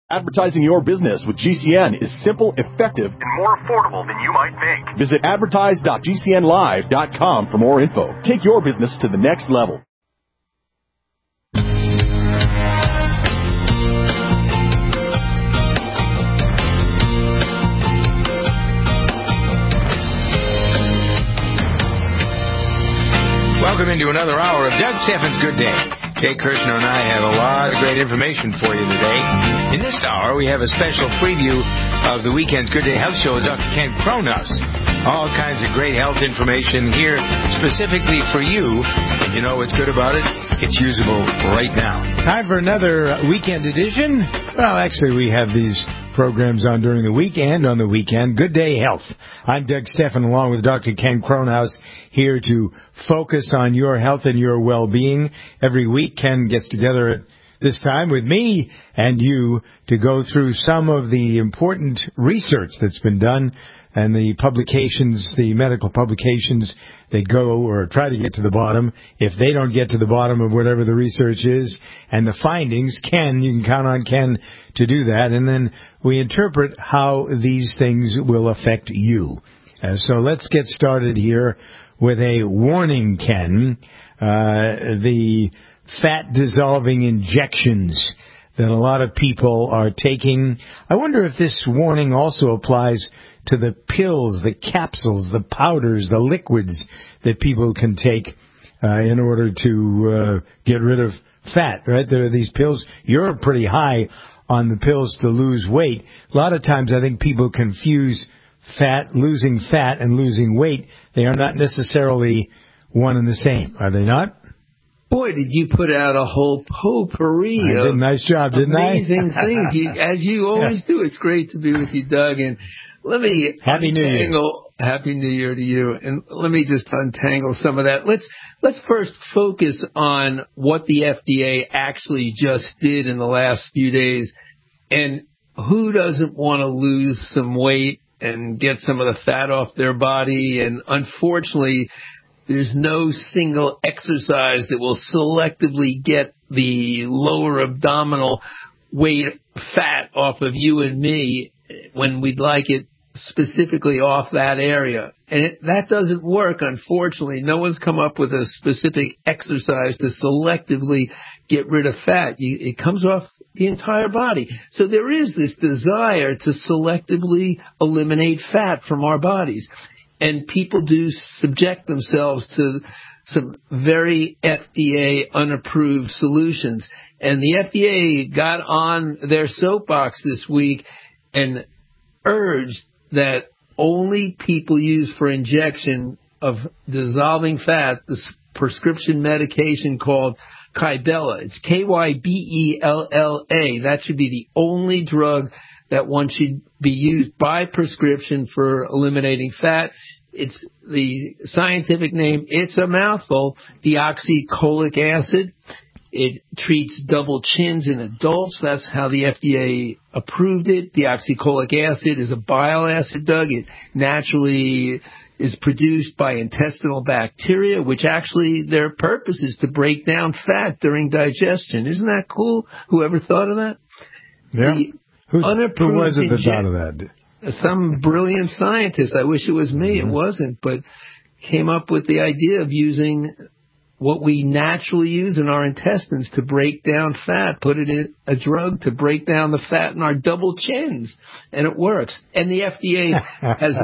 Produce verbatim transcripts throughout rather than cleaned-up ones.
Advertising your business with G C N is simple, effective, and more affordable than you might think. Visit advertise dot g c n live dot com for more info. Take your business to the next level. Welcome into another hour of Doug Steffens' Good Day. Jay Kirshner and I have a lot of great information for you today. In this hour, we have a special preview of the weekend's Good Day Health Show with Doctor Ken Cronus. All kinds of great health information here specifically for you. And you know what's good about it? It's usable right now. Time for another weekend edition. Well, actually, we have these programs on during the week and on the weekend. Good Day Health. I'm Doug Steffen along with Doctor Ken Cronus here to focus on your health and your well-being. Every week, Ken gets together at this time with me and you to go through some of the important research that's been done and the publications, the medical publications that go or try to get to the bottom. If they don't get to the bottom of whatever the research is and the findings, Ken, you can count on Ken to do that. And then we interpret how these things will affect you. Uh, so let's get started here with a warning, Ken. Uh, the fat-dissolving injections that a lot of people are taking. I wonder if this warning also applies to the pills, the capsules, the powders, the liquids that people can take uh, in order to uh, get rid of fat, right? There are these pills. You're pretty high on the pills to lose weight. A lot of times I think people confuse fat, losing fat and losing weight. They are not necessarily one and the same, are they not? Boy, did you put out a whole potpourri I did a nice job, didn't amazing I? things, you, as you always do. It's great to be with you, Doug. And let me Happy New Year. Happy New Year to you. And let me just untangle some of that. Let's let's first focus on what the F D A actually just did in the last few days. And who doesn't want to lose some weight and get some of the fat off their body? And unfortunately, there's no single exercise that will selectively get the lower abdominal weight fat off of you and me when we'd like it specifically off that area. And it, that doesn't work, unfortunately. No one's come up with a specific exercise to selectively get rid of fat. You, it comes off the entire body. So there is this desire to selectively eliminate fat from our bodies. And people do subject themselves to some very F D A unapproved solutions. And the F D A got on their soapbox this week and urged that only people use for injection of dissolving fat, this prescription medication called Kybella. It's K Y B E L L A. That should be the only drug that one should be used by prescription for eliminating fat. It's the scientific name, it's a mouthful, deoxycholic acid. It treats double chins in adults. That's how the F D A approved it. Deoxycholic acid is a bile acid, Doug. It naturally is produced by intestinal bacteria, which actually their purpose is to break down fat during digestion. Isn't that cool? Whoever thought of that? Yeah. Who, who was it that inje- thought of that? Some brilliant scientist. I wish it was me. Mm-hmm. It wasn't, but came up with the idea of using what we naturally use in our intestines to break down fat, put it in a drug to break down the fat in our double chins, and it works. And the F D A has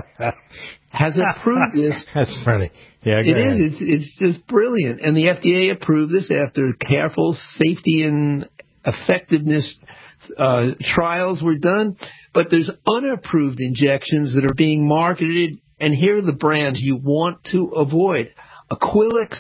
has approved this. That's funny. Yeah, it ahead. is. It's it's just brilliant. And the F D A approved this after careful safety and effectiveness uh, trials were done. But there's unapproved injections that are being marketed, and here are the brands you want to avoid: Aquilix,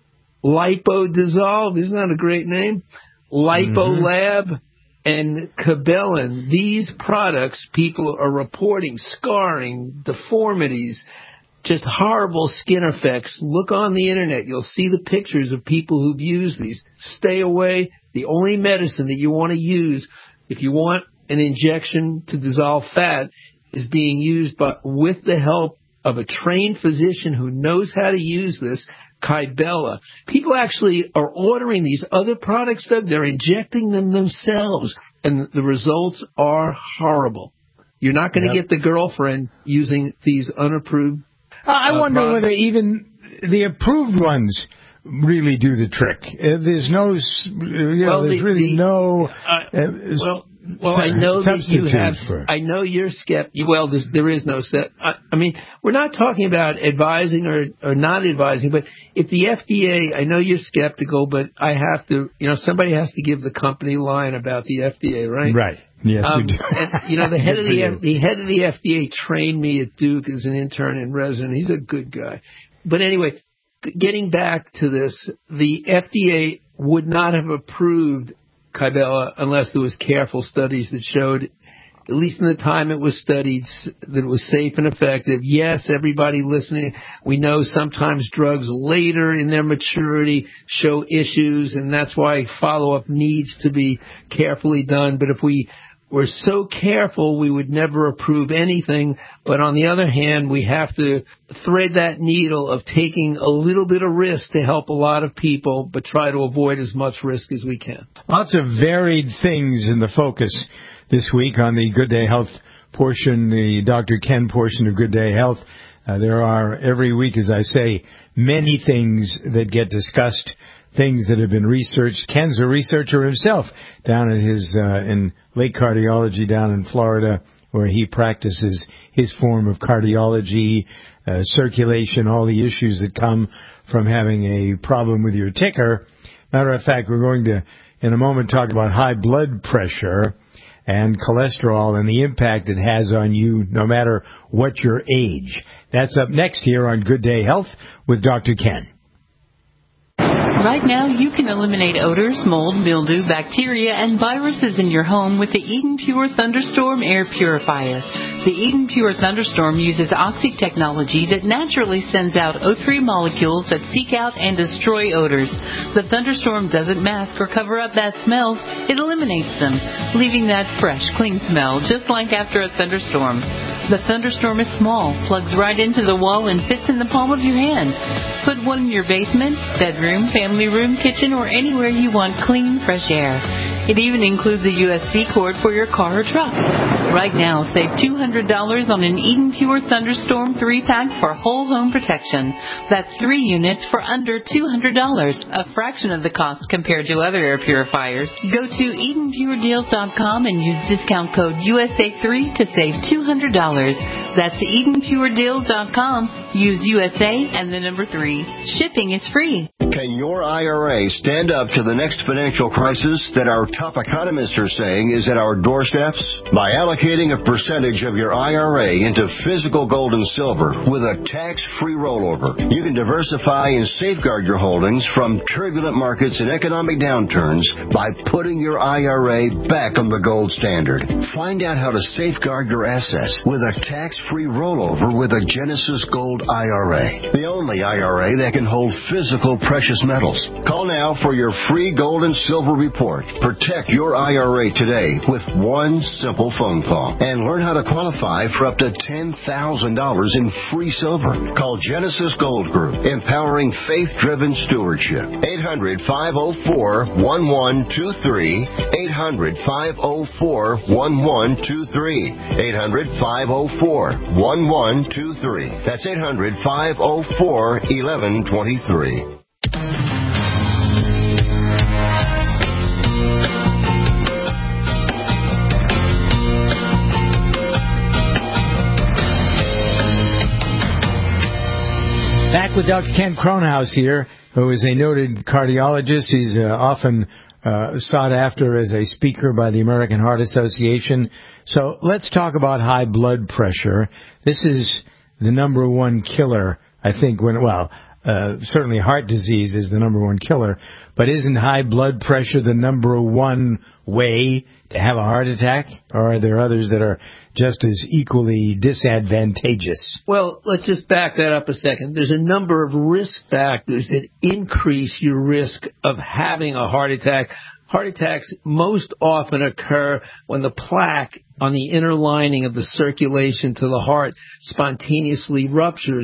Lipo-Dissolve, isn't that a great name? Lipolab, mm-hmm. and Kybella. These products, people are reporting scarring, deformities, just horrible skin effects. Look on the internet. You'll see the pictures of people who've used these. Stay away. The only medicine that you want to use if you want an injection to dissolve fat is being used by, with the help of a trained physician who knows how to use this. Kybella. People actually are ordering these other products, Doug. They're injecting them themselves, and the results are horrible. You're not going to yep. get the girlfriend using these unapproved uh, I uh, wonder products. whether even the approved ones really do the trick. Uh, there's no, you know, well, there's the, really the, no. Uh, uh, well, well, I know that you have. For... I know you're skeptical. Well, there's, there is no set. I, I mean, we're not talking about advising or, or not advising, but if the F D A, I know you're skeptical, but I have to. You know, somebody has to give the company line about the F D A, right? Right. Yes, um, you do. And, you know, the head of the the head of the F D A trained me at Duke as an intern and resident. He's a good guy. But anyway, getting back to this, the F D A would not have approved Kybella unless there was careful studies that showed, at least in the time it was studied, that it was safe and effective. Yes, everybody listening, we know sometimes drugs later in their maturity show issues, and that's why follow-up needs to be carefully done. But if we were so careful, we would never approve anything. But on the other hand, we have to thread that needle of taking a little bit of risk to help a lot of people, but try to avoid as much risk as we can. Lots of varied things in the focus this week on the Good Day Health portion, the Doctor Ken portion of Good Day Health. Uh, there are, every week, as I say, many things that get discussed, things that have been researched. Ken's a researcher himself down at his uh, in Lake Cardiology down in Florida, where he practices his form of cardiology, uh, circulation, all the issues that come from having a problem with your ticker. Matter of fact, we're going to, in a moment, talk about high blood pressure and cholesterol and the impact it has on you no matter what your age. That's up next here on Good Day Health with Doctor Ken. Right now, you can eliminate odors, mold, mildew, bacteria, and viruses in your home with the Eden Pure Thunderstorm Air Purifier. The Eden Pure Thunderstorm uses oxy technology that naturally sends out O three molecules that seek out and destroy odors. The Thunderstorm doesn't mask or cover up bad smells. It eliminates them, leaving that fresh, clean smell, just like after a thunderstorm. The Thunderstorm is small, plugs right into the wall, and fits in the palm of your hand. Put one in your basement, bedroom, family room, kitchen, or anywhere you want clean, fresh air. It even includes a U S B cord for your car or truck. Right now, save two hundred dollars on an Eden Pure Thunderstorm three pack for whole home protection. That's three units for under two hundred dollars, a fraction of the cost compared to other air purifiers. Go to Eden Pure Deals dot com and use discount code U S A three to save two hundred dollars. That's Eden Pure Deals dot com. Use U S A and the number three. Shipping is free. Can your I R A stand up to the next financial crisis that our top economists are saying is at our doorsteps? By allocating a percentage of your I R A into physical gold and silver with a tax-free rollover, you can diversify and safeguard your holdings from turbulent markets and economic downturns by putting your I R A back on the gold standard. Find out how to safeguard your assets with a tax-free rollover with a Genesis Gold I R A, the only I R A that can hold physical precious metals. Call now for your free gold and silver report. Protect your I R A today with one simple phone call and learn how to qualify for up to ten thousand dollars in free silver. Call Genesis Gold Group, empowering faith-driven stewardship. eight hundred, five oh four, one one two three. eight hundred, five oh four, one one two three. eight hundred, five oh four, one one two three. That's eight hundred, five oh four, one one two three. Back with Doctor Ken Kronhaus here, who is a noted cardiologist. He's uh, often uh, sought after as a speaker by the American Heart Association. So let's talk about high blood pressure. This is the number one killer, I think, when, well, uh, certainly heart disease is the number one killer, but isn't high blood pressure the number one way to have a heart attack? Or are there others that are just as equally disadvantageous? Well, let's just back that up a second. There's a number of risk factors that increase your risk of having a heart attack. Heart attacks most often occur when the plaque on the inner lining of the circulation to the heart spontaneously ruptures.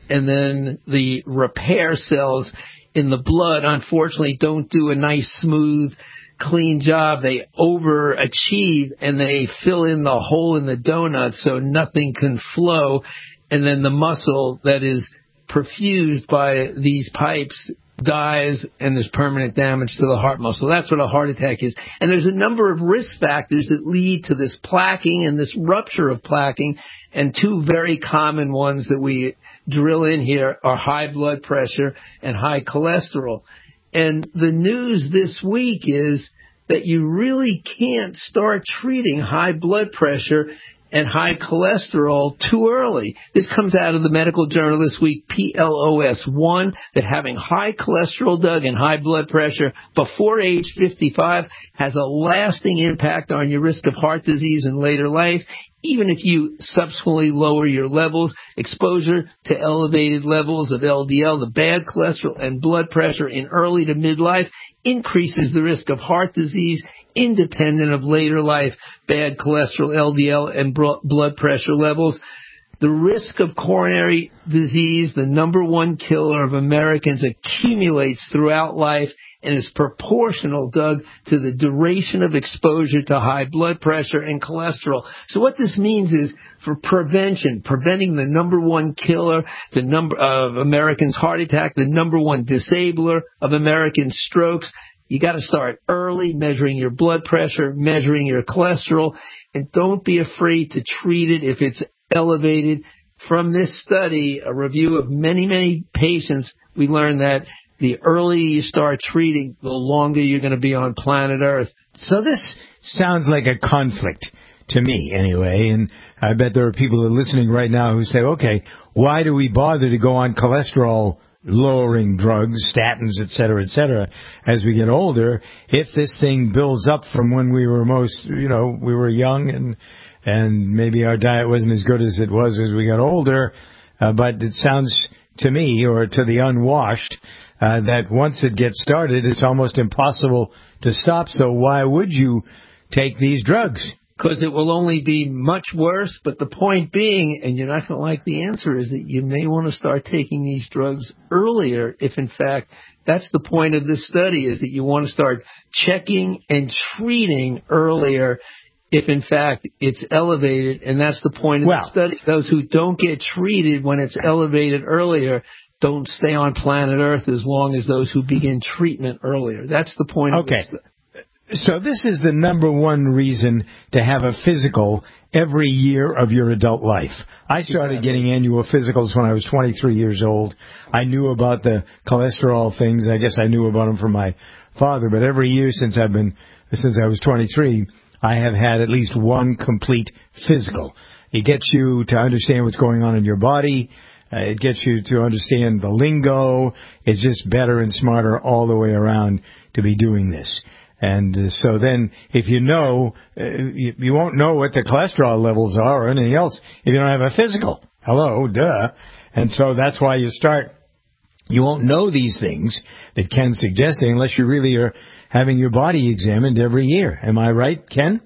and then the repair cells in the blood, unfortunately, don't do a nice, smooth, clean job. They overachieve, and they fill in the hole in the donut so nothing can flow, and then the muscle that is perfused by these pipes dies, and there's permanent damage to the heart muscle. That's what a heart attack is. And there's a number of risk factors that lead to this plaquing and this rupture of plaquing, and two very common ones that we drill in here are high blood pressure and high cholesterol. And the news this week is that you really can't start treating high blood pressure and high cholesterol too early. This comes out of the medical journal this week, P L O S one, that having high cholesterol, Doug, and high blood pressure before age fifty-five has a lasting impact on your risk of heart disease in later life, even if you subsequently lower your levels. Exposure to elevated levels of L D L, the bad cholesterol, and blood pressure in early to midlife increases the risk of heart disease independent of later life bad cholesterol, L D L, and blood pressure levels. The risk of coronary disease, the number one killer of Americans, accumulates throughout life and is proportional, Doug, to the duration of exposure to high blood pressure and cholesterol. So what this means is, for prevention, preventing the number one killer, the number of Americans' heart attack, the number one disabler of American strokes, you got to start early, measuring your blood pressure, measuring your cholesterol, and don't be afraid to treat it if it's elevated. From this study, a review of many, many patients, we learned that the earlier you start treating, the longer you're going to be on planet Earth. So this sounds like a conflict to me, anyway, and I bet there are people that are listening right now who say, okay, why do we bother to go on cholesterol lowering drugs, statins, et cetera, et cetera, as we get older, if this thing builds up from when we were most, you know, we were young and and maybe our diet wasn't as good as it was as we got older, uh, but it sounds to me, or to the unwashed, uh, that once it gets started, it's almost impossible to stop. So why would you take these drugs? Because it will only be much worse. But the point being, and you're not going to like the answer, is that you may want to start taking these drugs earlier if, in fact, that's the point of this study, is that you want to start checking and treating earlier if, in fact, it's elevated. And that's the point of well, the study. Those who don't get treated when it's elevated earlier don't stay on planet Earth as long as those who begin treatment earlier. That's the point of okay. this study. So this is the number one reason to have a physical every year of your adult life. I started getting annual physicals when I was twenty-three years old. I knew about the cholesterol things. I guess I knew about them from my father. But every year since I've been, since I was twenty-three, I have had at least one complete physical. It gets you to understand what's going on in your body. Uh, it gets you to understand the lingo. It's just better and smarter all the way around to be doing this. And uh, so then if you know, uh, you, you won't know what the cholesterol levels are or anything else if you don't have a physical. Hello, duh. And so that's why you start. You won't know these things that Ken's suggesting unless you really are having your body examined every year. Am I right, Ken?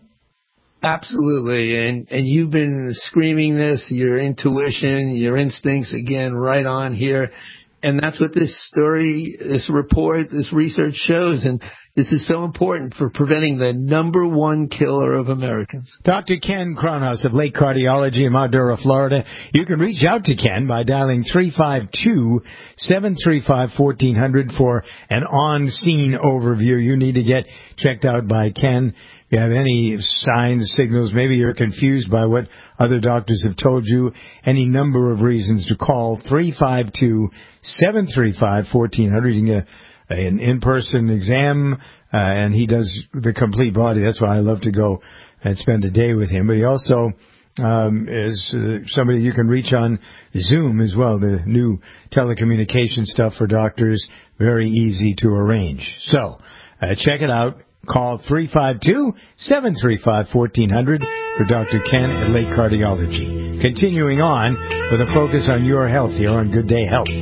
Absolutely. And and you've been screaming this, your intuition, your instincts, again, right on here. And that's what this story, this report, this research shows. And this is so important for preventing the number one killer of Americans. Doctor Ken Cronhaus of Lake Cardiology in Madura, Florida. You can reach out to Ken by dialing three five two, seven three five, one four zero zero for an on-scene overview. You need to get checked out by Ken. If you have any signs, signals, maybe you're confused by what other doctors have told you, any number of reasons to call three five two, seven three five, one four zero zero. You can get an in-person exam, uh, and he does the complete body. That's why I love to go and spend a day with him. But he also um, is uh, somebody you can reach on Zoom as well, the new telecommunication stuff for doctors, very easy to arrange. So uh, check it out. Call three five two, seven three five, one four zero zero for Doctor Ken at Lake Cardiology. Continuing on with a focus on your health here on Good Day Health.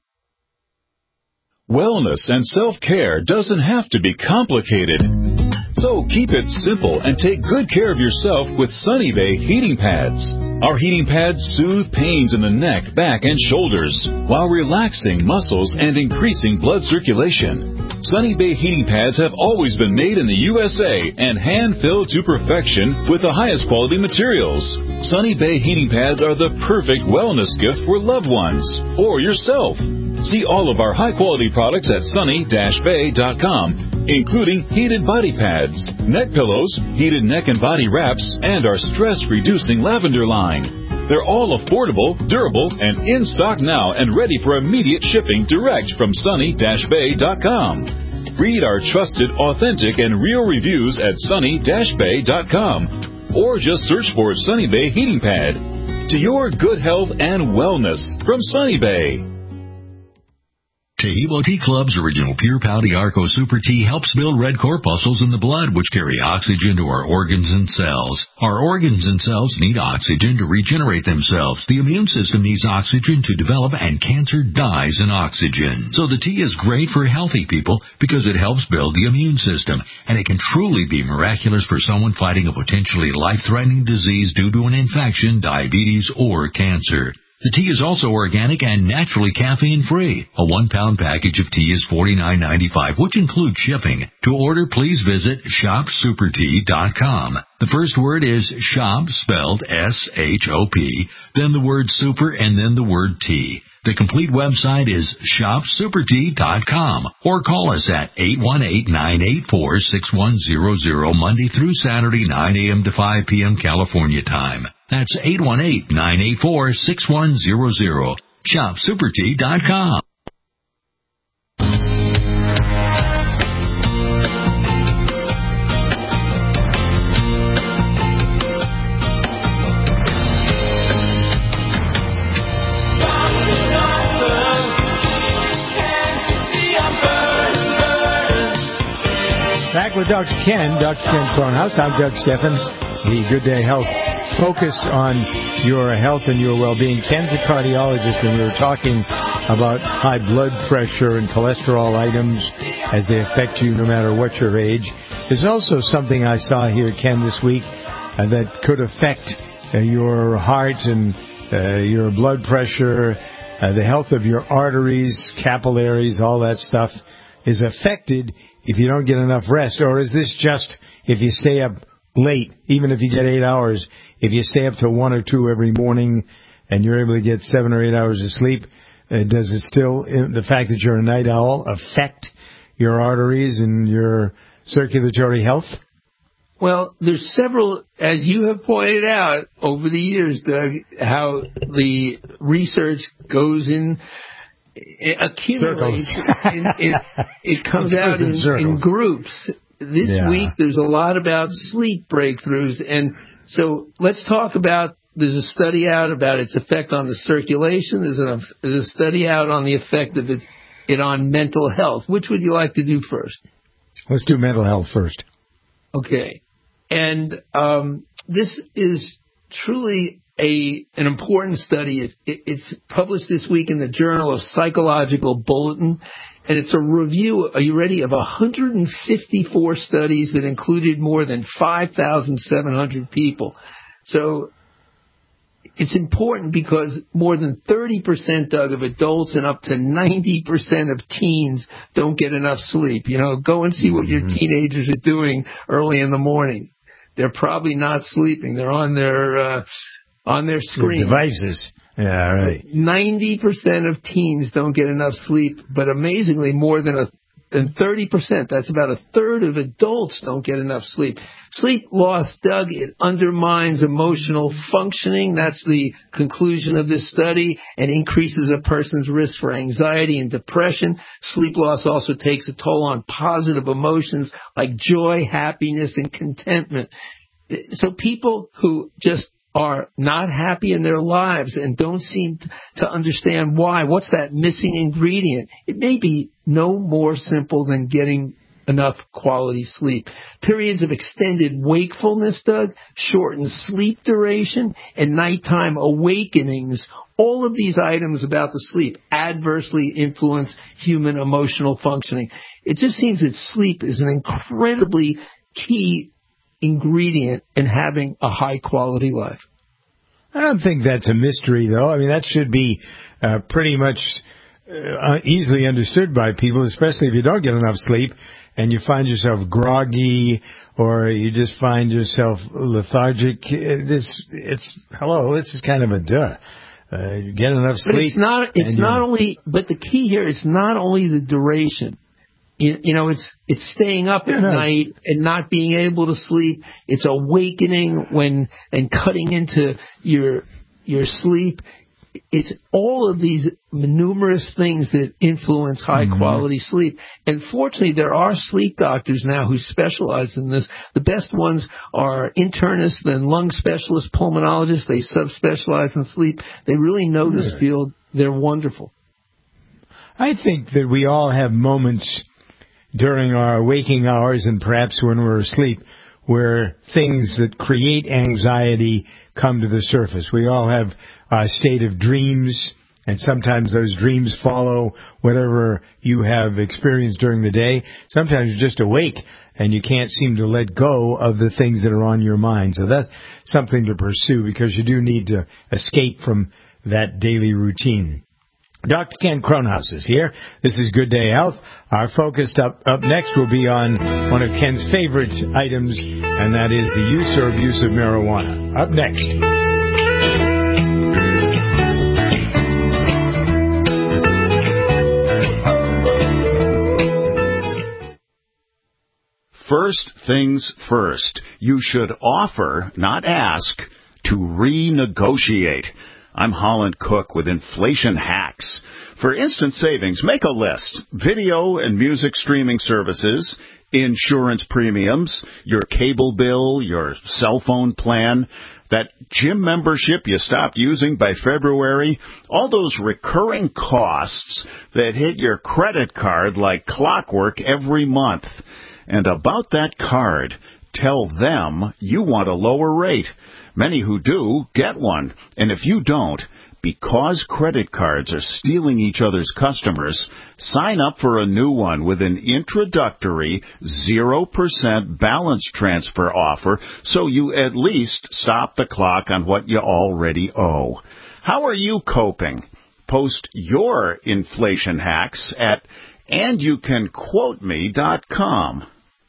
Wellness and self-care doesn't have to be complicated. So keep it simple and take good care of yourself with Sunny Bay heating pads. Our heating pads soothe pains in the neck, back, and shoulders while relaxing muscles and increasing blood circulation. Sunny Bay heating pads have always been made in the U S A and hand-filled to perfection with the highest quality materials. Sunny Bay heating pads are the perfect wellness gift for loved ones or yourself. See all of our high-quality products at sunny dash bay dot com, including heated body pads, neck pillows, heated neck and body wraps, and our stress-reducing lavender line. They're all affordable, durable, and in stock now and ready for immediate shipping direct from sunny dash bay dot com. Read our trusted, authentic, and real reviews at sunny dash bay dot com, or just search for Sunny Bay Heating Pad. To your good health and wellness from Sunny Bay. Tehebo Tea Club's original Pure Pau Arco Super Tea helps build red corpuscles in the blood, which carry oxygen to our organs and cells. Our organs and cells need oxygen to regenerate themselves. The immune system needs oxygen to develop, and cancer dies in oxygen. So the tea is great for healthy people because it helps build the immune system, and it can truly be miraculous for someone fighting a potentially life-threatening disease due to an infection, diabetes, or cancer. The tea is also organic and naturally caffeine-free. A one-pound package of tea is forty-nine ninety-five, which includes shipping. To order, please visit shop super tea dot com. The first word is shop, spelled S H O P, then the word super, and then the word tea. The complete website is shop super tea dot com, or call us at eight one eight, nine eight four, six one zero zero Monday through Saturday, nine a.m. to five p.m. California time. That's eight one eight, nine eight four, six one zero zero. shop super tea dot com. Back with Doctor Ken, Doctor Ken Cronhaus. I'm Doug Steffen. The Good Day Health focus on your health and your well-being. Ken's a cardiologist, and we were talking about high blood pressure and cholesterol items as they affect you no matter what your age. There's also something I saw here, Ken, this week uh, that could affect uh, your heart and uh, your blood pressure, uh, the health of your arteries, capillaries, all that stuff is affected if you don't get enough rest. Or is this just if you stay up late, even if you get eight hours, if you stay up till one or two every morning and you're able to get seven or eight hours of sleep, uh, does it still, the fact that you're a night owl, affect your arteries and your circulatory health? Well, there's several, as you have pointed out over the years, Doug, how the research goes in, it accumulates, and it, it comes it out in, in, in groups. This yeah. week, there's a lot about sleep breakthroughs, and so let's talk about, there's a study out about its effect on the circulation. There's a, there's a study out on the effect of it, it on mental health. Which would you like to do first? Let's do mental health first. Okay. And um, this is truly a an important study. It, it, it's published this week in the Journal of Psychological Bulletin, and it's a review, are you ready, of one hundred fifty-four studies that included more than five thousand seven hundred people. So it's important because more than thirty percent, Doug, of adults and up to ninety percent of teens don't get enough sleep. You know, go and see what your teenagers are doing early in the morning. They're probably not sleeping. They're on their uh, on their screen. Their devices. Yeah, right. ninety percent of teens don't get enough sleep, but amazingly more than a than thirty percent, that's about a third of adults don't get enough sleep. Sleep loss, Doug, it undermines emotional functioning. That's the conclusion of this study, and increases a person's risk for anxiety and depression. Sleep loss also takes a toll on positive emotions like joy, happiness, and contentment. So people who just are not happy in their lives and don't seem to understand why. What's that missing ingredient? It may be no more simple than getting enough quality sleep. Periods of extended wakefulness, Doug, shortened sleep duration, and nighttime awakenings all of these items about the sleep adversely influence human emotional functioning. It just seems that sleep is an incredibly key ingredient in having a high-quality life. I don't think that's a mystery, though. I mean, that should be uh, pretty much uh, easily understood by people, especially if you don't get enough sleep and you find yourself groggy or you just find yourself lethargic. This, it's, hello, this is kind of a duh. Uh, you get enough sleep. But it's not, it's not only, but the key here is not only the duration. You, you know, it's it's staying up at night and not being able to sleep. It's awakening when and cutting into your your sleep. It's all of these numerous things that influence high quality mm-hmm. sleep. And fortunately, there are sleep doctors now who specialize in this. The best ones are internists and lung specialists, pulmonologists. They subspecialize in sleep. They really know this yeah. field. They're wonderful. I think that we all have moments during our waking hours and perhaps when we're asleep where things that create anxiety come to the surface. We all have a state of dreams, and sometimes those dreams follow whatever you have experienced during the day. Sometimes you're just awake and you can't seem to let go of the things that are on your mind. So that's something to pursue because you do need to escape from that daily routine. Doctor Ken Kronhaus is here. This is Good Day Health. Our focus up, up next will be on one of Ken's favorite items, and that is the use or abuse of marijuana. Up next. First things first. You should offer, not ask, to renegotiate. I'm Holland Cook with Inflation Hacks. For instant savings, make a list. Video and music streaming services, insurance premiums, your cable bill, your cell phone plan, that gym membership you stopped using by February, all those recurring costs that hit your credit card like clockwork every month. And about that card, tell them you want a lower rate. Many who do get one. And if you don't, because credit cards are stealing each other's customers, sign up for a new one with an introductory zero percent balance transfer offer so you at least stop the clock on what you already owe. How are you coping? Post your inflation hacks at and you can quote me dot com.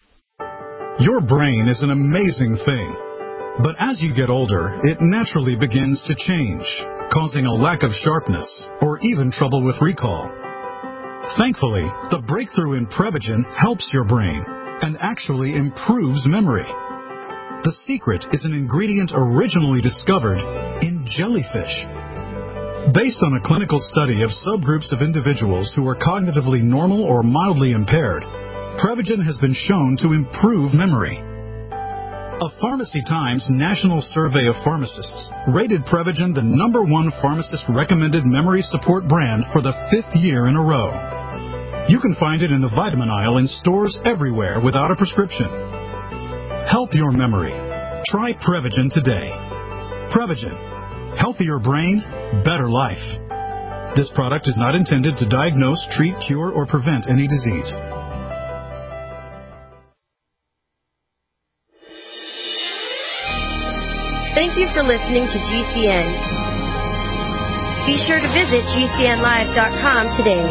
Your brain is an amazing thing. But as you get older, it naturally begins to change, causing a lack of sharpness or even trouble with recall. Thankfully, the breakthrough in Prevagen helps your brain and actually improves memory. The secret is an ingredient originally discovered in jellyfish. Based on a clinical study of subgroups of individuals who are cognitively normal or mildly impaired, Prevagen has been shown to improve memory. A Pharmacy Times national survey of pharmacists rated Prevagen the number one pharmacist-recommended memory support brand for the fifth year in a row. You can find it in the vitamin aisle in stores everywhere without a prescription. Help your memory. Try Prevagen today. Prevagen. Healthier brain, better life. This product is not intended to diagnose, treat, cure, or prevent any disease. Thank you for listening to G C N. Be sure to visit G C N live dot com today.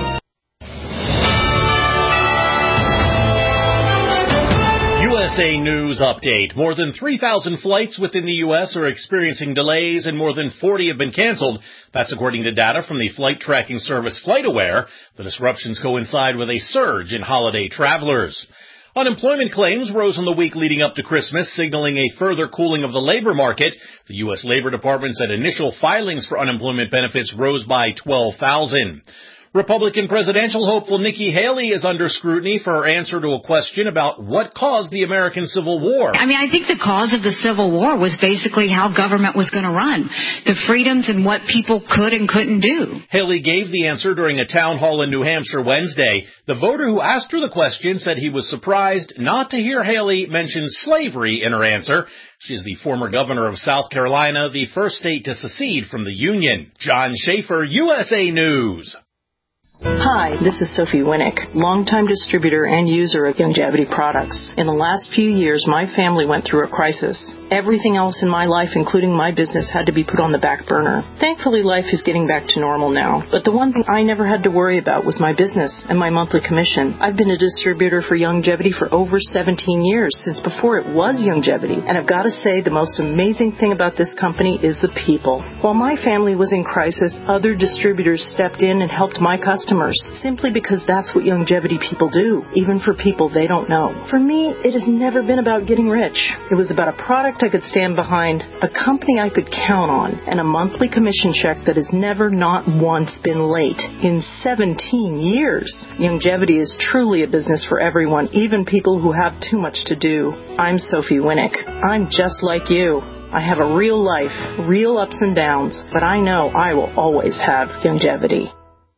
U S A News Update. More than three thousand flights within the U S are experiencing delays and more than forty have been canceled. That's according to data from the flight tracking service FlightAware. The disruptions coincide with a surge in holiday travelers. Unemployment claims rose in the week leading up to Christmas, signaling a further cooling of the labor market. The U S Labor Department said initial filings for unemployment benefits rose by twelve thousand. Republican presidential hopeful Nikki Haley is under scrutiny for her answer to a question about what caused the American Civil War. I mean, I think the cause of the Civil War was basically how government was going to run, the freedoms and what people could and couldn't do. Haley gave the answer during a town hall in New Hampshire Wednesday. The voter who asked her the question said he was surprised not to hear Haley mention slavery in her answer. She's the former governor of South Carolina, the first state to secede from the Union. John Schaefer, U S A News. Hi, this is Sophie Winnick, longtime distributor and user of Youngevity products. In the last few years, my family went through a crisis. Everything else in my life, including my business, had to be put on the back burner. Thankfully, life is getting back to normal now. But the one thing I never had to worry about was my business and my monthly commission. I've been a distributor for Youngevity for over seventeen years, since before it was Youngevity. And I've got to say, the most amazing thing about this company is the people. While my family was in crisis, other distributors stepped in and helped my customers, simply because that's what Youngevity people do, even for people they don't know. For me, it has never been about getting rich. It was about a product I could stand behind, a company I could count on, and a monthly commission check that has never not once been late in seventeen years. Youngevity is truly a business for everyone, even people who have too much to do. I'm Sophie Winnick. I'm just like you. I have a real life, real ups and downs, but I know I will always have Youngevity.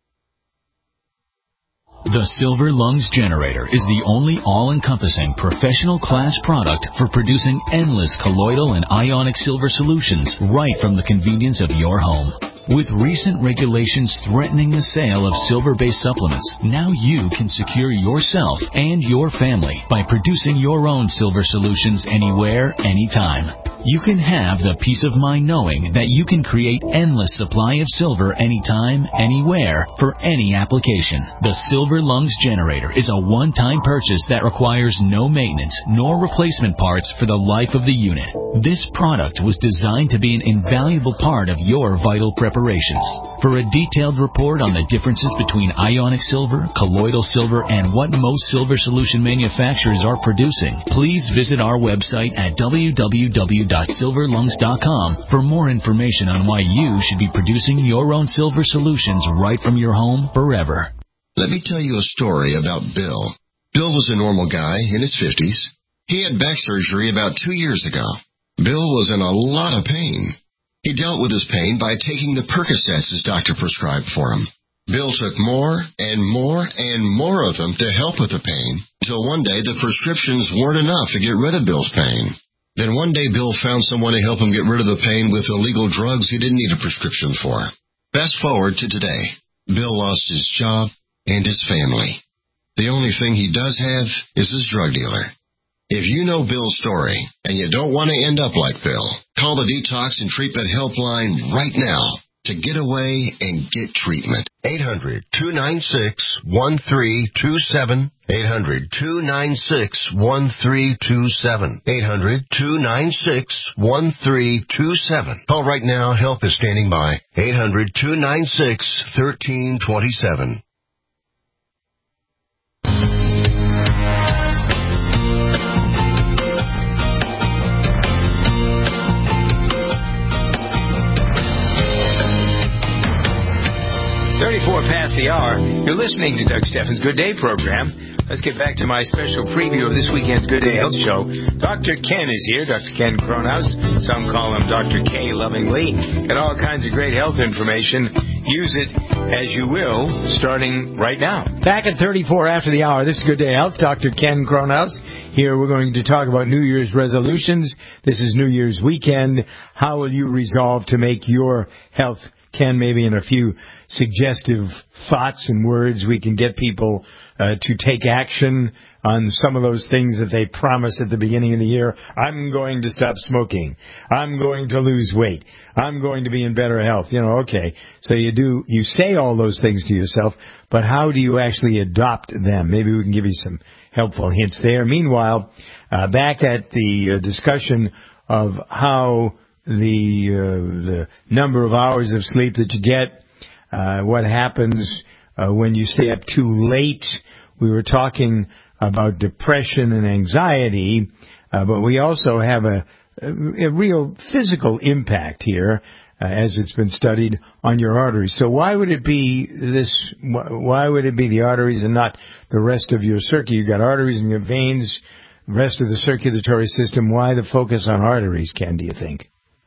The Silver Lungs Generator is the only all-encompassing professional class product for producing endless colloidal and ionic silver solutions right from the convenience of your home. With recent regulations threatening the sale of silver-based supplements, now you can secure yourself and your family by producing your own silver solutions anywhere, anytime. You can have the peace of mind knowing that you can create endless supply of silver anytime, anywhere, for any application. The Silver Lungs Generator is a one-time purchase that requires no maintenance nor replacement parts for the life of the unit. This product was designed to be an invaluable part of your vital preparations. For a detailed report on the differences between ionic silver, colloidal silver, and what most silver solution manufacturers are producing, please visit our website at w w w dot silver lungs dot com for more information on why you should be producing your own silver solutions right from your home forever. Let me tell you a story about Bill. Bill was a normal guy in his fifties. He had back surgery about two years ago. Bill was in a lot of pain. He dealt with his pain by taking the Percocets his doctor prescribed for him. Bill took more and more and more of them to help with the pain, until one day the prescriptions weren't enough to get rid of Bill's pain. Then one day Bill found someone to help him get rid of the pain with illegal drugs he didn't need a prescription for. Fast forward to today. Bill lost his job and his family. The only thing he does have is his drug dealer. If you know Bill's story and you don't want to end up like Bill, call the Detox and Treatment Helpline right now to get away and get treatment. eight hundred, two nine six, one three two seven. eight hundred, two nine six, one three two seven. eight hundred, two nine six, one three two seven. Call right now. Help is standing by. eight hundred, two nine six, one three two seven. thirty-four past the hour. You're listening to Doug Steffens' Good Day program. Let's get back to my special preview of this weekend's Good Day Health Show. Doctor Ken is here, Doctor Ken Kronhaus. Some call him Doctor K lovingly. Got all kinds of great health information. Use it as you will, starting right now. Back at thirty-four after the hour, this is Good Day Health. Doctor Ken Kronhaus. Here we're going to talk about New Year's resolutions. This is New Year's weekend. How will you resolve to make your health, Ken, maybe in a few suggestive thoughts and words, we can get people uh, to take action on some of those things that they promise at the beginning of the year. I'm going to stop smoking. I'm going to lose weight. I'm going to be in better health. You know, okay. So you do, you say all those things to yourself, but how do you actually adopt them? Maybe we can give you some helpful hints there. Meanwhile, uh, back at the uh, discussion of how the uh, the number of hours of sleep that you get, uh, what happens uh, when you stay up too late. We were talking about depression and anxiety, uh, but we also have a, a, a real physical impact here. uh, as it's been studied on your arteries. So why would it be this? Why would it be the arteries and not the rest of your circuit? You've got arteries and your veins, the rest of the circulatory system. Why the focus on arteries, Ken, do you think?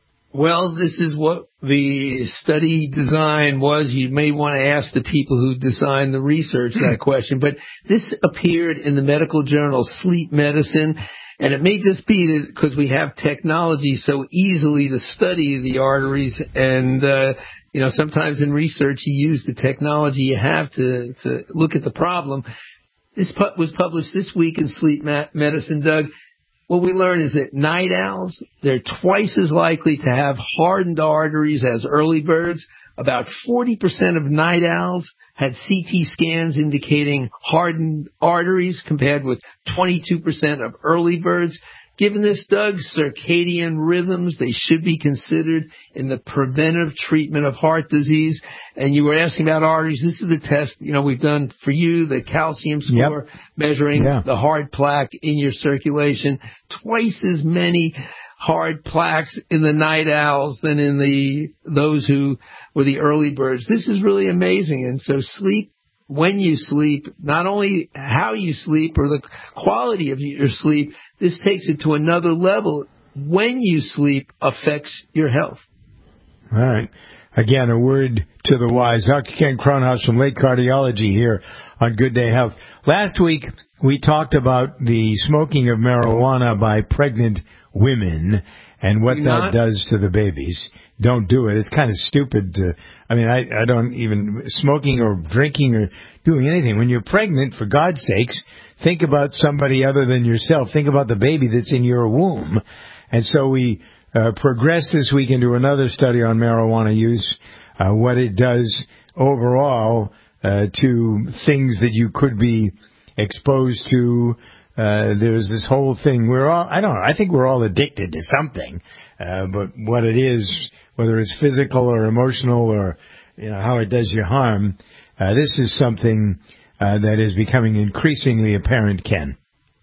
Well, this is what the study design was. You may want to ask the people who designed the research that question. But this appeared in the medical journal Sleep Medicine. And it may just be because we have technology so easily to study the arteries. And, uh, you know, sometimes in research you use the technology you have to, to look at the problem. This pu- was published this week in Sleep Ma- Medicine, Doug. What we learned is that night owls, they're twice as likely to have hardened arteries as early birds. About forty percent of night owls had C T scans indicating hardened arteries compared with twenty-two percent of early birds. Given this, Doug, circadian rhythms, they should be considered in the preventive treatment of heart disease. And you were asking about arteries. This is the test, you know, we've done for you, the calcium score, yep. measuring yeah. the hard plaque in your circulation. Twice as many hard plaques in the night owls than in the those who were the early birds. This is really amazing. And so sleep, when you sleep, not only how you sleep or the quality of your sleep, this takes it to another level. When you sleep affects your health. All right. Again, a word to the wise. Doctor Ken Kronhaus from Lake Cardiology here on Good Day Health. Last week, we talked about the smoking of marijuana by pregnant women and what You're that not? does to the babies. Don't do it. It's kind of stupid to, I mean, I, I don't even, smoking or drinking or doing anything. When you're pregnant, for God's sakes, think about somebody other than yourself. Think about the baby that's in your womb. And so we uh, progressed this week into another study on marijuana use, uh, what it does overall uh, to things that you could be exposed to. Uh, there's this whole thing. We're all, I don't know, I think we're all addicted to something. Uh, but what it is, whether it's physical or emotional or, you know, how it does you harm, uh, this is something uh, that is becoming increasingly apparent, Ken.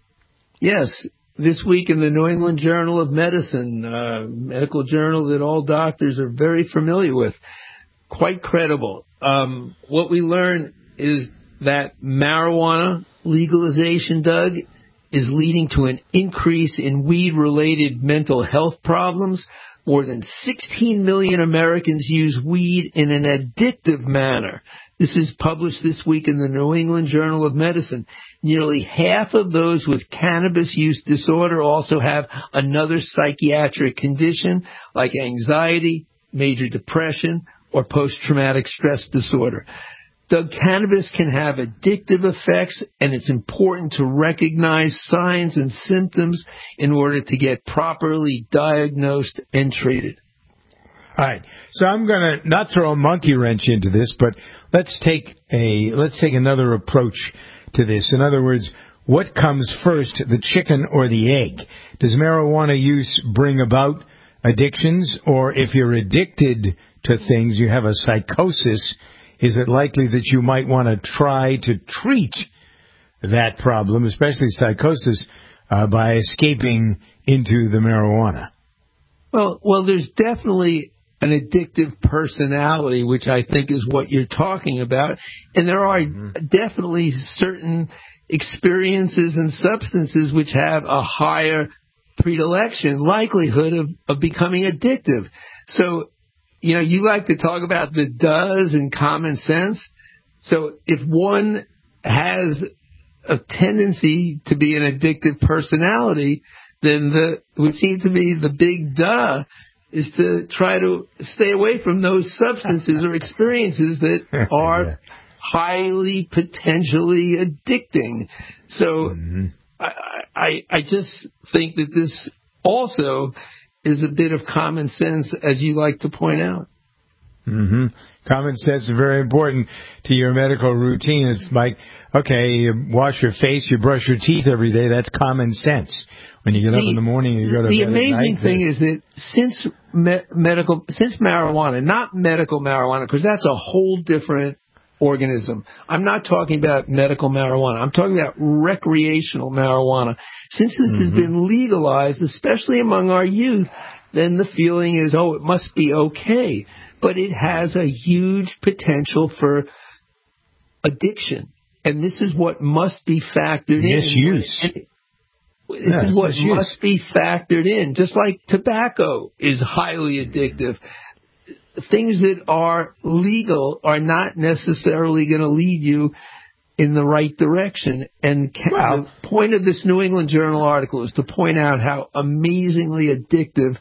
Yes. This week in the New England Journal of Medicine, uh, medical journal that all doctors are very familiar with, quite credible. Um, what we learn is that marijuana legalization, Doug, is leading to an increase in weed-related mental health problems. More than sixteen million Americans use weed in an addictive manner. This is published this week in the New England Journal of Medicine. Nearly half of those with cannabis use disorder also have another psychiatric condition like anxiety, major depression, or post-traumatic stress disorder. Doug, cannabis can have addictive effects, and it's important to recognize signs and symptoms in order to get properly diagnosed and treated. All right. So I'm going to not throw a monkey wrench into this, but let's take a let's take another approach to this. In other words, what comes first, the chicken or the egg? Does marijuana use bring about addictions, or if you're addicted to things, you have a psychosis, is it likely that you might want to try to treat that problem, especially psychosis, uh, by escaping into the marijuana? Well, well, there's definitely an addictive personality, which I think is what you're talking about. And there are mm-hmm. definitely certain experiences and substances which have a higher predilection, likelihood of, of becoming addictive. So, you know, you like to talk about the does and common sense. So if one has a tendency to be an addictive personality, then the, it would seem to me the big duh is to try to stay away from those substances or experiences that are yeah. highly potentially addicting. So mm-hmm. I, I, I just think that this also is a bit of common sense, as you like to point out. Mm-hmm. Common sense is very important to your medical routine. It's like, okay, you wash your face, you brush your teeth every day. That's common sense. When you get the, up in the morning and you go to the bed at night. The amazing thing is that since me- medical, since marijuana, not medical marijuana, because that's a whole different organism. I'm not talking about medical marijuana. I'm talking about recreational marijuana. Since this mm-hmm. has been legalized, especially among our youth, then the feeling is, oh, it must be okay. But it has a huge potential for addiction. And this is what must be factored in. Misuse. And this yeah, is what misuse. must be factored in. Just like tobacco is highly addictive. Things that are legal are not necessarily going to lead you in the right direction. And wow. the point of this New England Journal article is to point out how amazingly addictive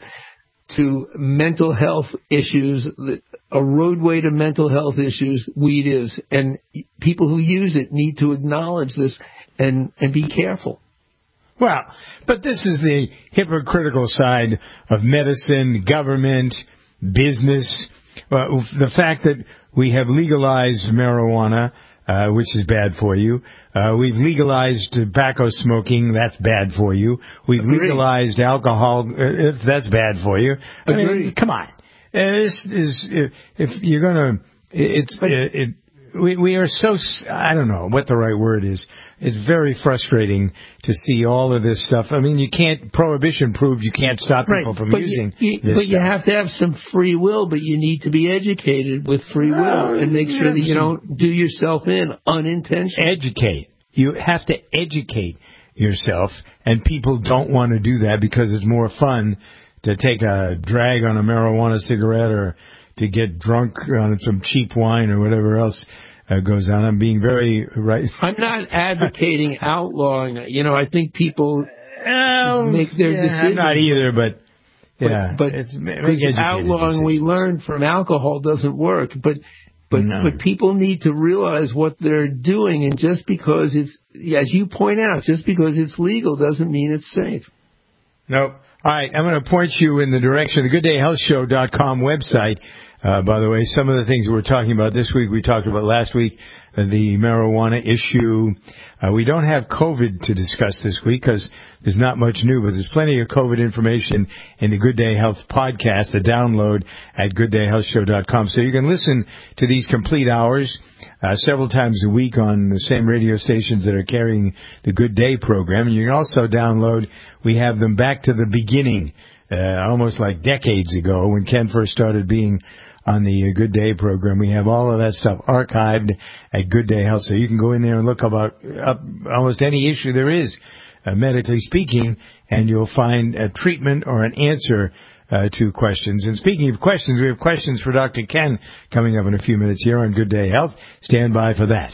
to mental health issues, a roadway to mental health issues, weed is. And people who use it need to acknowledge this and, and be careful. Well, but this is the hypocritical side of medicine, government, business. Well, the fact that we have legalized marijuana, uh, which is bad for you. Uh, we've legalized tobacco smoking. That's bad for you. We've Agreed. legalized alcohol. Uh, that's bad for you. I Agreed. mean, come on. Uh, this is if, if you're gonna. It's it, it. We we are so. I don't know what the right word is. It's very frustrating to see all of this stuff. I mean, you can't, prohibition proved you can't stop people right. from but using you, you, this But stuff. you have to have some free will, but you need to be educated with free will Oh, and make sure that you some- don't do yourself in unintentionally. Educate. You have to educate yourself, and people don't want to do that because it's more fun to take a drag on a marijuana cigarette or to get drunk on some cheap wine or whatever else Uh, goes on. I'm being very right. I'm not advocating outlawing it. You know, I think people Oh, should make their yeah, decisions. I'm not either, but yeah, but, but it's because outlawing we learned from alcohol doesn't work. But but No. but people need to realize what they're doing, and just because it's, as you point out, just because it's legal doesn't mean it's safe. Nope. All right, I'm going to point you in the direction of the good day health show dot com website. Uh, by the way, some of the things we're talking about this week, we talked about last week, uh, the marijuana issue. Uh, we don't have COVID to discuss this week because there's not much new, but there's plenty of COVID information in the Good Day Health podcast, the download at good day health show dot com. So you can listen to these complete hours uh, several times a week on the same radio stations that are carrying the Good Day program. And you can also download, we have them back to the beginning, uh, almost like decades ago when Ken first started being on the Good Day program. We have all of that stuff archived at Good Day Health, so you can go in there and look about up almost any issue there is, uh, medically speaking, and you'll find a treatment or an answer uh, to questions. And speaking of questions, we have questions for Doctor Ken coming up in a few minutes here on Good Day Health. Stand by for that.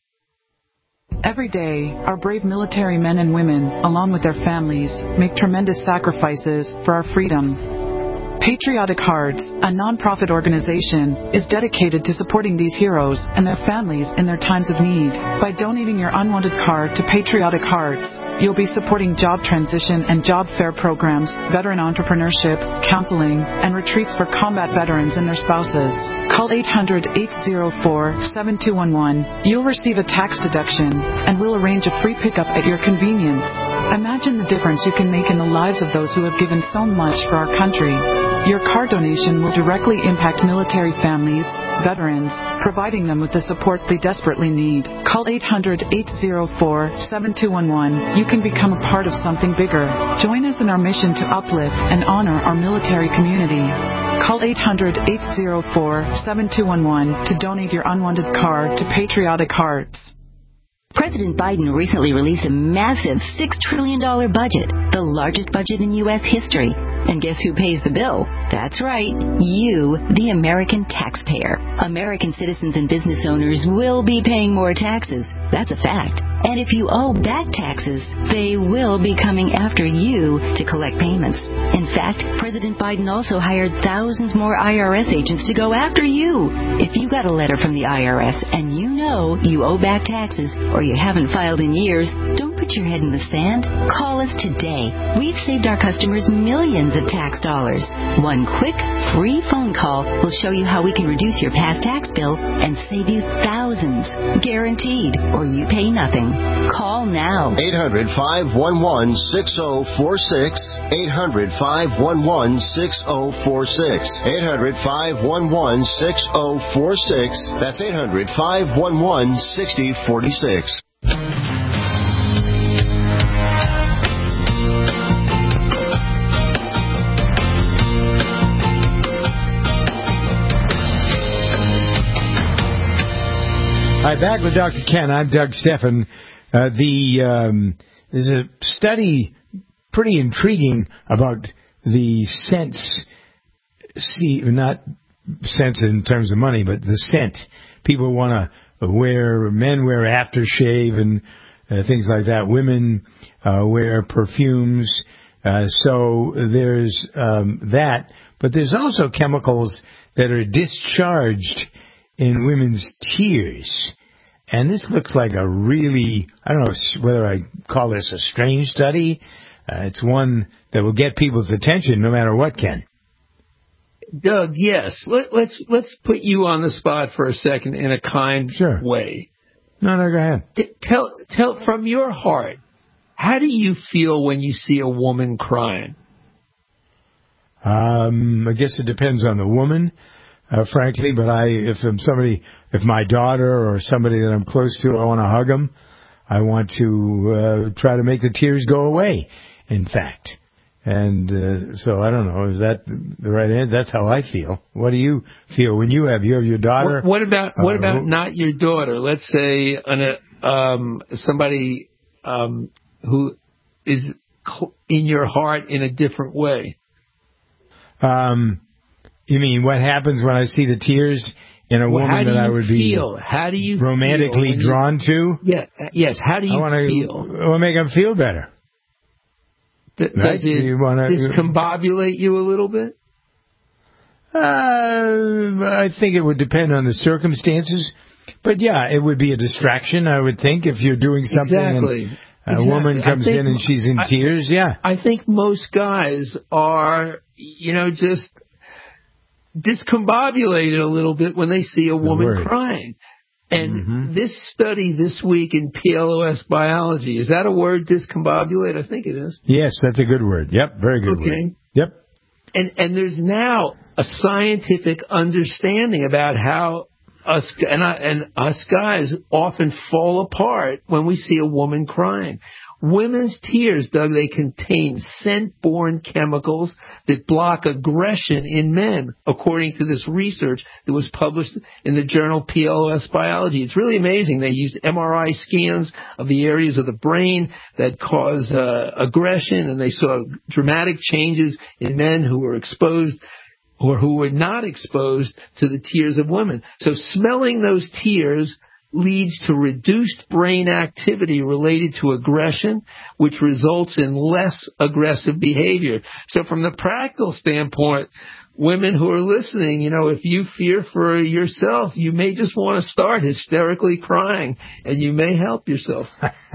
Every day, our brave military men and women, along with their families, make tremendous sacrifices for our freedom. Patriotic Hearts, a non-profit organization, is dedicated to supporting these heroes and their families in their times of need. By donating your unwanted car to Patriotic Hearts, you'll be supporting job transition and job fair programs, veteran entrepreneurship, counseling, and retreats for combat veterans and their spouses. Call eight hundred, eight oh four, seven two one one. You'll receive a tax deduction, and we'll arrange a free pickup at your convenience. Imagine the difference you can make in the lives of those who have given so much for our country. Your car donation will directly impact military families, veterans, providing them with the support they desperately need. Call eight hundred, eight oh four, seven two one one. You can become a part of something bigger. Join us in our mission to uplift and honor our military community. Call eight hundred, eight oh four, seven two one one to donate your unwanted car to Patriotic Hearts. President Biden recently released a massive six trillion dollars budget, the largest budget in U S history. And guess who pays the bill? That's right, you, the American taxpayer. American citizens and business owners will be paying more taxes. That's a fact. And if you owe back taxes, they will be coming after you to collect payments. In fact, President Biden also hired thousands more I R S agents to go after you. If you got a letter from the I R S and you know you owe back taxes or you haven't filed in years, don't put your head in the sand. Call us today. We've saved our customers millions of tax dollars. One quick, free phone call will show you how we can reduce your past tax bill and save you thousands. Guaranteed, or you pay nothing. Call now. eight hundred, five one one, six oh four six. eight hundred, five one one, six oh four six. eight hundred, five one one, six oh four six. That's eight hundred, five one one, six oh four six. Hi, back with Doctor Ken. I'm Doug Steffen. Uh, the um, there's a study pretty intriguing about the sense, see, not sense in terms of money, but the scent. People want to wear, men wear aftershave and uh, things like that. Women uh, wear perfumes. Uh, so there's um, that. But there's also chemicals that are discharged in women's tears. And this looks like a really, I don't know whether I call this a strange study. Uh, it's one that will get people's attention no matter what, Ken. Doug, yes. Let, let's let's put you on the spot for a second in a kind sure. way. No, no, go ahead. T- tell, tell from your heart, how do you feel when you see a woman crying? Um, I guess it depends on the woman, uh, frankly. But I, if I'm somebody, if my daughter or somebody that I'm close to, I want to hug them. I want to uh, try to make the tears go away. In fact. And uh, so I don't know. Is that the right answer? That's how I feel. What do you feel when you have you have your daughter? What, what about what uh, about who, not your daughter? Let's say an, um, somebody um, who is cl- in your heart in a different way. Um, you mean what happens when I see the tears in a well, woman that I would feel? be how do you romantically feel drawn you, to? Yeah. Yes. How do you I wanna, feel? I want to make them feel better. D- right? Does it you wanna, discombobulate you a little bit? Uh, I think it would depend on the circumstances. But, yeah, it would be a distraction, I would think, if you're doing something exactly. and a exactly. woman comes think, in and she's in I, tears, yeah. I think most guys are, you know, just discombobulated a little bit when they see a woman word. crying. And mm-hmm. this study this week in P L O S Biology, is that a word, discombobulate? I think it is. Yes, that's a good word. Yep, very good okay. word. Yep. And and there's now a scientific understanding about how us and, I, and us guys often fall apart when we see a woman crying. Women's tears, Doug, they contain scent-borne chemicals that block aggression in men, according to this research that was published in the journal P L O S Biology. It's really amazing. They used M R I scans of the areas of the brain that cause uh, aggression, and they saw dramatic changes in men who were exposed or who were not exposed to the tears of women. So smelling those tears leads to reduced brain activity related to aggression, which results in less aggressive behavior. So from the practical standpoint, women who are listening, you know, if you fear for yourself, you may just want to start hysterically crying, and you may help yourself.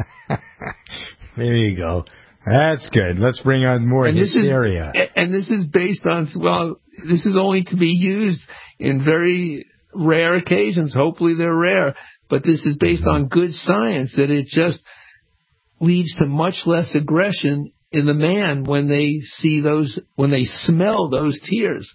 There you go. That's good. Let's bring on more and hysteria. This is, and this is based on, well, this is only to be used in very rare occasions. Hopefully they're rare. But this is based on good science, that it just leads to much less aggression in the man when they see those, when they smell those tears.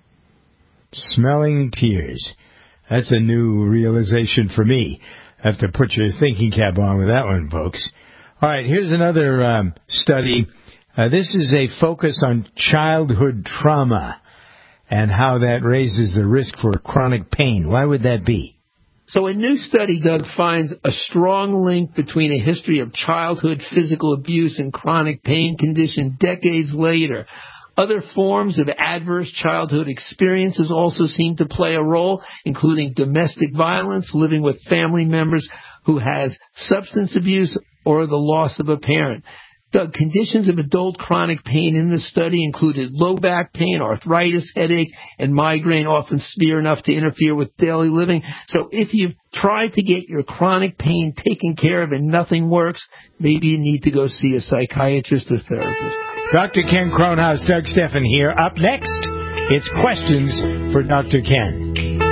Smelling tears. That's a new realization for me. I have to put your thinking cap on with that one, folks. All right, here's another um, study. Uh, this is a focus on childhood trauma and how that raises the risk for chronic pain. Why would that be? So a new study, Doug, finds a strong link between a history of childhood physical abuse and chronic pain condition decades later. Other forms of adverse childhood experiences also seem to play a role, including domestic violence, living with family members who has substance abuse, or the loss of a parent. The conditions of adult chronic pain in this study included low back pain, arthritis, headache, and migraine, often severe enough to interfere with daily living. So if you've tried to get your chronic pain taken care of and nothing works, maybe you need to go see a psychiatrist or therapist. Doctor Ken Kronhaus, Doug Steffen here. Up next, it's questions for Doctor Ken.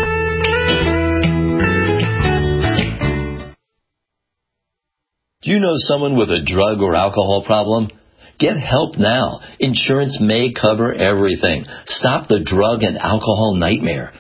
Do you know someone with a drug or alcohol problem? Get help now. Insurance may cover everything. Stop the drug and alcohol nightmare.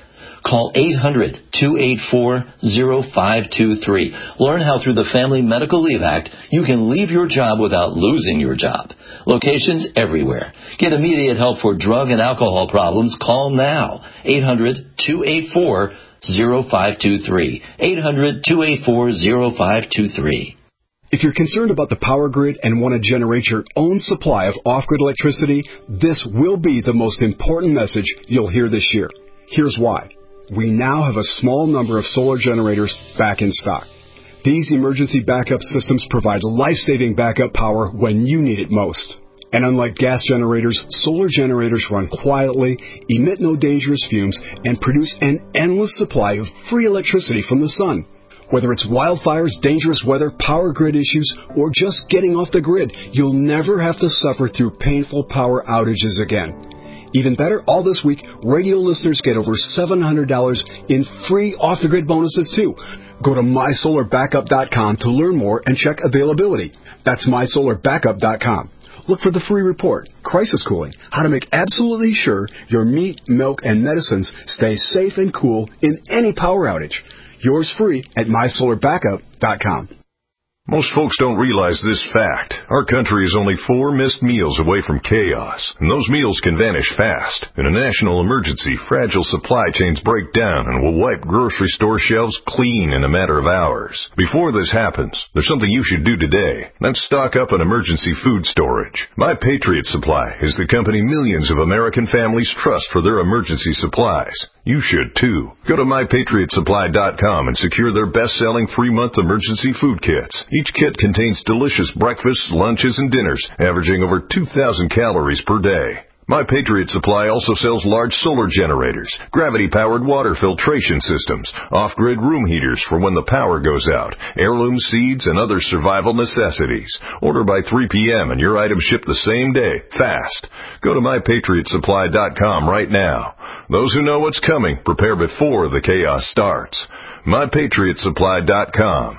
Call eight hundred, two eight four, zero five two three. Learn how through the Family Medical Leave Act you can leave your job without losing your job. Locations everywhere. Get immediate help for drug and alcohol problems. Call now. eight hundred, two eight four, zero five two three. eight hundred, two eight four, zero five two three. If you're concerned about the power grid and want to generate your own supply of off-grid electricity, this will be the most important message you'll hear this year. Here's why. We now have a small number of solar generators back in stock. These emergency backup systems provide life-saving backup power when you need it most. And unlike gas generators, solar generators run quietly, emit no dangerous fumes, and produce an endless supply of free electricity from the sun. Whether it's wildfires, dangerous weather, power grid issues, or just getting off the grid, you'll never have to suffer through painful power outages again. Even better, all this week, radio listeners get over seven hundred dollars in free off-the-grid bonuses, too. Go to my solar backup dot com to learn more and check availability. That's my solar backup dot com. Look for the free report, Crisis Cooling, how to make absolutely sure your meat, milk, and medicines stay safe and cool in any power outage. Yours free at my solar backup dot com. Most folks don't realize this fact. Our country is only four missed meals away from chaos, and those meals can vanish fast. In a national emergency, fragile supply chains break down and will wipe grocery store shelves clean in a matter of hours. Before this happens, there's something you should do today. That's stock up on emergency food storage. My Patriot Supply is the company millions of American families trust for their emergency supplies. You should, too. Go to my patriot supply dot com and secure their best-selling three-month emergency food kits. Each kit contains delicious breakfasts, lunches, and dinners, averaging over two thousand calories per day. My Patriot Supply also sells large solar generators, gravity-powered water filtration systems, off-grid room heaters for when the power goes out, heirloom seeds, and other survival necessities. Order by three p.m. and your items ship the same day, fast. Go to my patriot supply dot com right now. Those who know what's coming, prepare before the chaos starts. my patriot supply dot com.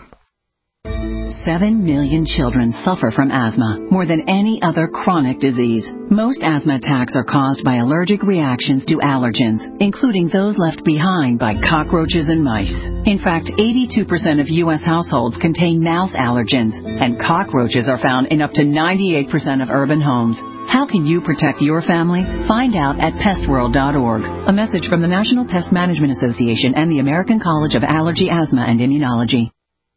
Seven million children suffer from asthma, more than any other chronic disease. Most asthma attacks are caused by allergic reactions to allergens, including those left behind by cockroaches and mice. In fact, eighty-two percent of U S households contain mouse allergens, and cockroaches are found in up to ninety-eight percent of urban homes. How can you protect your family? Find out at pest world dot org. A message from the National Pest Management Association and the American College of Allergy, Asthma, and Immunology.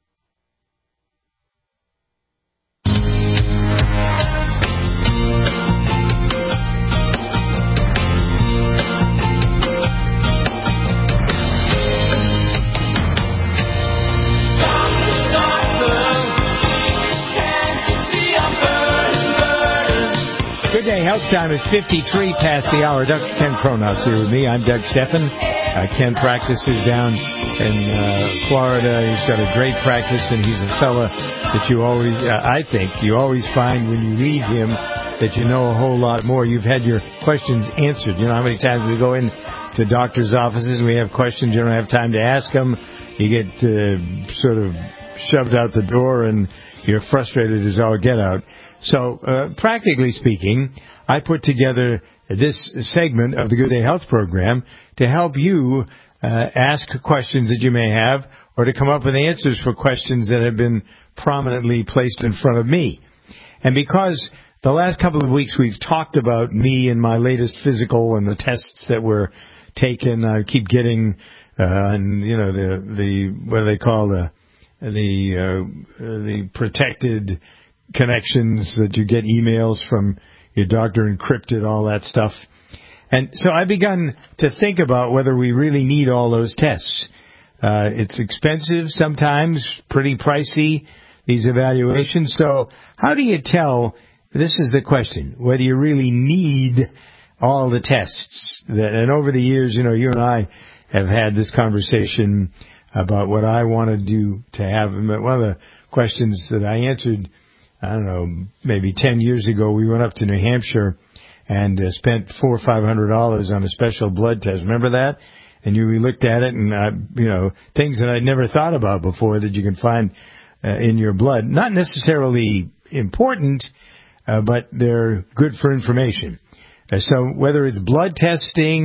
Good day. Health time is fifty-three past the hour. Doctor Ken Kronos here with me. I'm Doug Steffen. Uh, Ken practices down in uh, Florida. He's got a great practice, and he's a fella that you always, uh, I think, you always find when you read him that you know a whole lot more. You've had your questions answered. You know how many times we go in to doctors' offices and we have questions, you don't have time to ask them. You get uh, sort of shoved out the door, and you're frustrated as all get out. So, uh, practically speaking, I put together this segment of the Good Day Health program to help you uh, ask questions that you may have or to come up with answers for questions that have been prominently placed in front of me. And because the last couple of weeks we've talked about me and my latest physical and the tests that were taken, I keep getting, uh, and, you know, the, the, what do they call the, the, uh, the protected connections that you get emails from your doctor encrypted, all that stuff. And so I've begun to think about whether we really need all those tests. Uh, it's expensive sometimes, pretty pricey, these evaluations. So how do you tell, this is the question, whether you really need all the tests? That, and over the years, you know, you and I have had this conversation about what I want to do to have. One of the questions that I answered, I don't know, maybe ten years ago, we went up to New Hampshire and uh, spent four or five hundred dollars on a special blood test. Remember that? And you, we looked at it, and uh, you know, things that I'd never thought about before that you can find uh, in your blood. Not necessarily important, uh, but they're good for information. Uh, so whether it's blood testing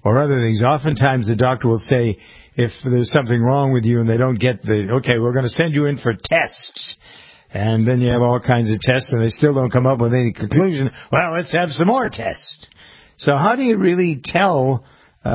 or other things. Oftentimes the doctor will say, if there's something wrong with you and they don't get the, okay, we're going to send you in for tests. And then you have all kinds of tests and they still don't come up with any conclusion. Well, let's have some more tests. So how do you really tell,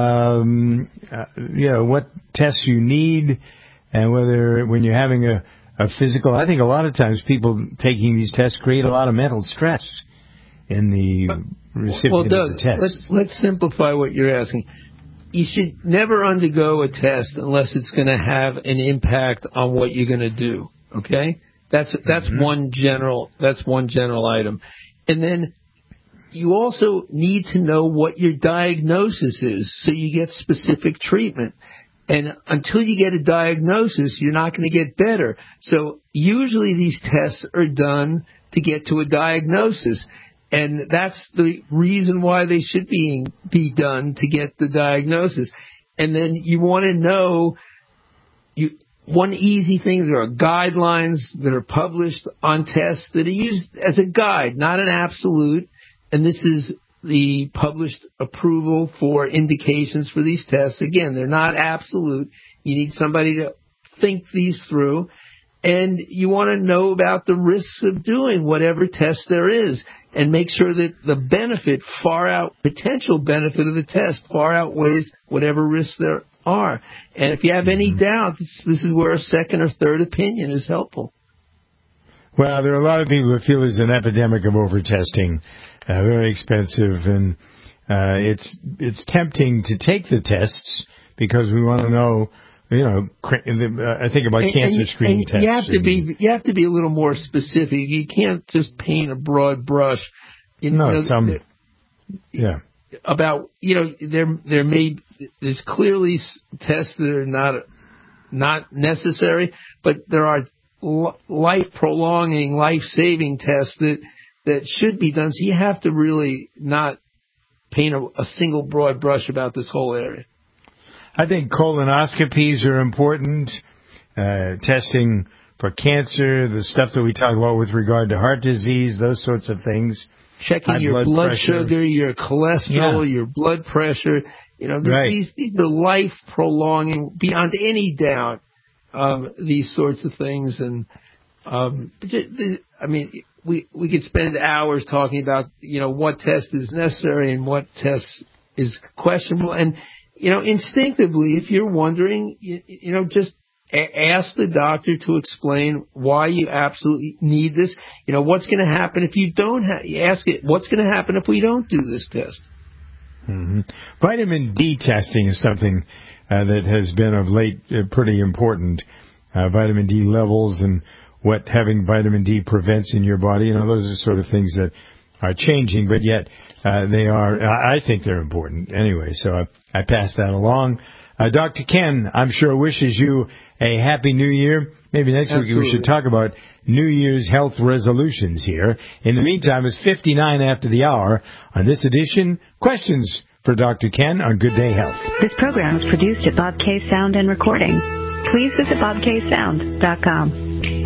um, uh, you know, what tests you need and whether when you're having a, a physical, I think a lot of times people taking these tests create a lot of mental stress in the recipient well, Doug, of the test. Let's, let's simplify what you're asking. You should never undergo a test unless it's going to have an impact on what you're going to do. Okay, that's that's mm-hmm. one general that's one general item, and then you also need to know what your diagnosis is so you get specific treatment. And until you get a diagnosis, you're not going to get better. So usually these tests are done to get to a diagnosis. And that's the reason why they should be, be done, to get the diagnosis. And then you want to know, you, one easy thing, there are guidelines that are published on tests that are used as a guide, not an absolute. And this is the published approval for indications for these tests. Again, they're not absolute. You need somebody to think these through. And you want to know about the risks of doing whatever test there is and make sure that the benefit far out, potential benefit of the test far outweighs whatever risks there are. And if you have any doubts, this is where a second or third opinion is helpful. Well, there are a lot of people who feel there's an epidemic of over-testing, uh, very expensive, and uh, it's it's tempting to take the tests because we want to know, you know, I think about and, cancer and, screening and tests. You have to be you have to be a little more specific. You can't just paint a broad brush. You no, know, some, yeah. About you know there there may there's clearly tests that are not not necessary, but there are life prolonging, life saving tests that that should be done. So you have to really not paint a, a single broad brush about this whole area. I think colonoscopies are important, uh, testing for cancer, the stuff that we talk about with regard to heart disease, those sorts of things. Checking High your blood, blood pressure. sugar, your cholesterol, Yeah. your blood pressure. You know, Right. these, these are life prolonging, beyond any doubt, um, these sorts of things. And, um, I mean, we, we could spend hours talking about, you know, what test is necessary and what test is questionable. And, you know, instinctively, if you're wondering, you, you know, just a- ask the doctor to explain why you absolutely need this. You know, what's going to happen if you don't have, you ask it, what's going to happen if we don't do this test? Mm-hmm. Vitamin D testing is something uh, that has been of late uh, pretty important. Uh, vitamin D levels and what having vitamin D prevents in your body. You know, those are sort of things that are changing, but yet uh, they are, I think they're important anyway, so I, I pass that along. Uh, Doctor Ken, I'm sure, wishes you a happy new year. Maybe next Absolutely. week we should talk about New Year's health resolutions here. In the meantime, it's fifty-nine after the hour. On this edition, questions for Doctor Ken on Good Day Health. This program is produced at Bob K Sound and Recording. Please visit bob k sound dot com.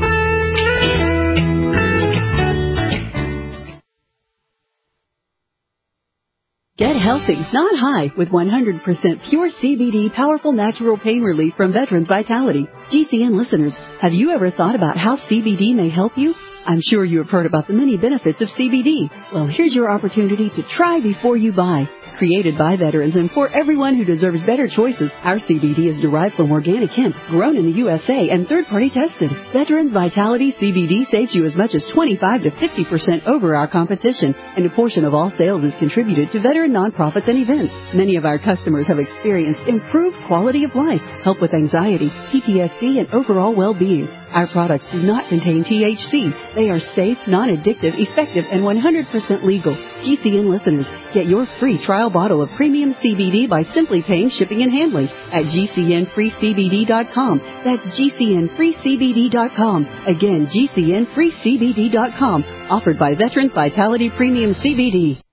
Get healthy, not high, with one hundred percent pure C B D powerful natural pain relief from Veterans Vitality. G C N listeners, have you ever thought about how C B D may help you? I'm sure you have heard about the many benefits of C B D. Well, here's your opportunity to try before you buy. Created by veterans and for everyone who deserves better choices, our C B D is derived from organic hemp, grown in the U S A and third-party tested. Veterans Vitality C B D saves you as much as twenty-five to fifty percent over our competition, and a portion of all sales is contributed to veteran nonprofits and events. Many of our customers have experienced improved quality of life, help with anxiety, P T S D, and overall well-being. Our products do not contain T H C. They are safe, non-addictive, effective, and one hundred percent legal. G C N listeners, get your free trial bottle of premium C B D by simply paying shipping and handling at G C N free C B D dot com. That's G C N free C B D dot com. Again, G C N free C B D dot com. Offered by Veterans Vitality Premium C B D.